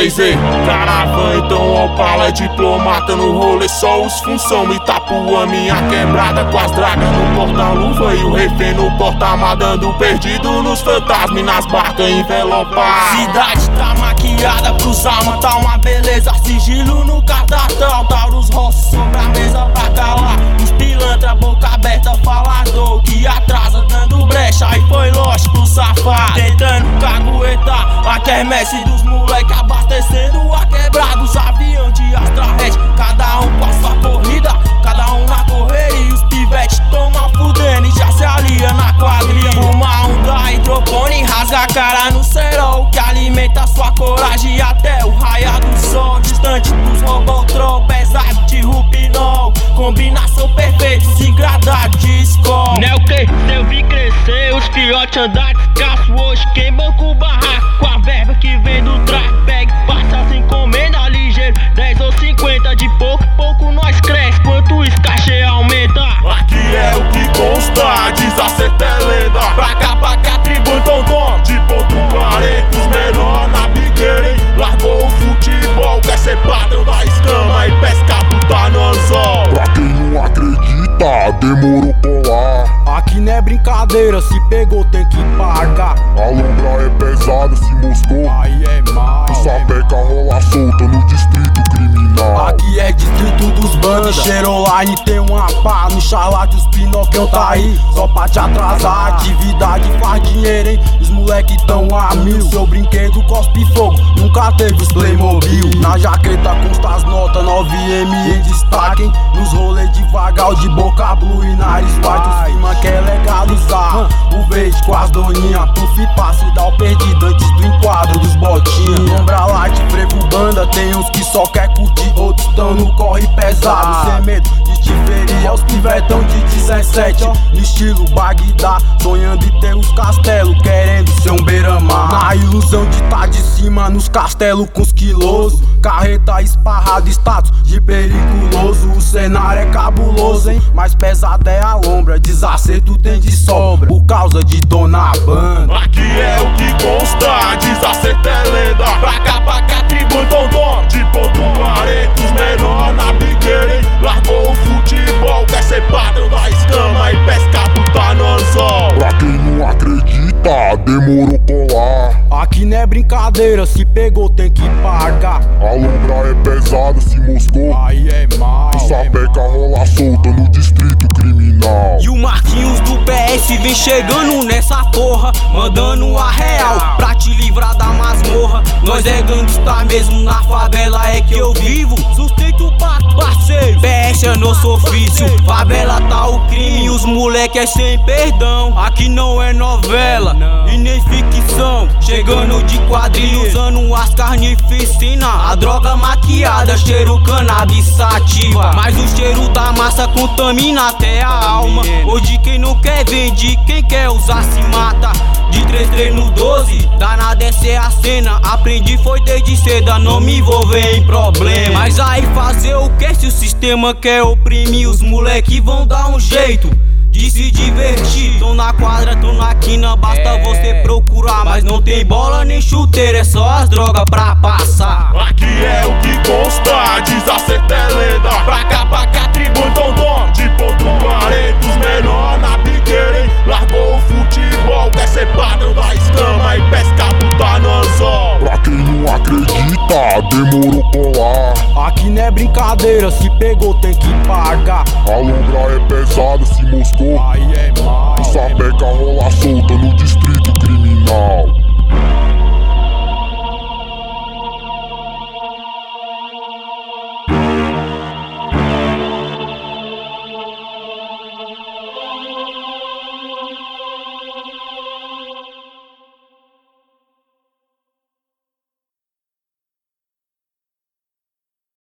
blazer. Caravana, então Opala é diplomata no rolê, só os função. Itapuã, minha quebrada com as dragas no porta-luva e o refém no porta-mar dando perdido nos fantasmas e nas barcas envelopadas. Cidade tá maquiada pros almas, tá uma beleza. Sigilo no cardatão, Taurus Rossi sobre a mesa pra calar. Os pilantra, boca aberta, falador que atrasa dando brecha. Aí foi lógico, safado, tentando caguetar a quermesse dos moleque, abastecendo a quebrada. Os aviões de Astrahed, cada um com a sua corrida, cada um na correria. E os pivetes tomam fudendo e já se alia na quadrilha. Fuma um da hidropone, rasga a cara no cerol, que alimenta sua coragem até o raiar do sol. Distante dos robotron, pesado de rupinol, combinação perfeita, degradado de escola. Né o que? Eu vi crescer, os fiotes andar descalço. Hoje quem banca o barraco com a verba que vem do trapeg. Passa as encomendas ligeiro, 10 ou 50. De pouco em pouco nós cresce, quanto os cachê aumenta. Aqui é o que consta, desacerta é lenda. Pra cá, tribo Dondon, de Ponto Quarenta. Os menor na bigueira, hein? Largou o futebol, quer ser patrão da escama e pesca puta no anzol. Pra quem não acredita, demorou colar. Aqui não é brincadeira, se pegou tem que pagar. A lombra é pesada, se moscou. Aí é mal. E sapeca rola solta no distrito criminal. Aqui é distrito dos bandos, cheiro online tem uma pá. No charlate os Pinocchio tá aí, só pra te atrasar. Atividade faz dinheiro, hein? Os moleque tão a mil. Seu brinquedo cospe fogo, nunca teve os Playmobil. Na jaqueta consta as notas 9M em destaque, hein? Nos rolês devagar, de boca blue e nariz white. Os firma quer legalizar o verde com as doninha. Puff passe dá o perdido antes do enquadro dos botinhos. Lombra light, frevo banda, tem uns que só quer curtir, outros tão no corre pesado. Sem medo de te ferir, os pivetão de 17, ó, no estilo Bagdá, sonhando em ter os castelos, querendo ser um beira-mar. Na ilusão de tá de cima nos castelos com os quilosos, carreta esparrado, status de periculoso. O cenário é cabuloso, hein? Mais pesado é a lombra, desacerto tem de sobra, por causa de dona banda. Aqui é o que consta, desacerta é lenda. Pra cá, tribo Dondon, de Ponto Quarenta. Os menor na bigueira, hein? Largou o futebol, quer ser patrão da escama e pesca puta no anzol. Pra quem não acredita, demorou colar. Aqui não é brincadeira, se pegou tem que pagar. A lombra é pesada, se moscou. Aí é mal. E sapeca rola solta no distrito criminal. E o Marquinhos do PS vem chegando nessa porra, mandando a real pra te livrar da masmorra. Nós é gangsta mesmo, na favela é que eu vivo. Sustento parceiro, PS é nosso ofício. Favela tá o crime, os moleque é sem perdão. Aqui não é novela e nem ficção. Chegando de quadrilha, usando as carnificinas. A droga maquiada, cheiro cannabis sativa. Mas o cheiro da massa contamina até a alma. Hoje quem não quer vende, quem quer usar se mata. De 3 no 12, danada é ser a cena. Aprendi foi desde cedo a não me envolver em problema. Mas aí fazer o que se o sistema quer oprimir? Os moleque vão dar um jeito de se divertir. Tão na quadra, tão na quina, basta você procurar. Mas não tem bola nem chuteiro, é só as drogas pra passar. Aqui é o que consta, desacerta é lenda. Pra cá, tribo Dondon, de Ponto Quarenta. Os menor na bigueira, hein? Largou o futebol, quer ser patrão da escama e pesca puta no anzol. Pra quem não acredita, demorou colar. Aqui não é brincadeira, se pegou tem que pagar. A lombra é pesada, se moscou. Aí é mal. E sapeca rola solta no distrito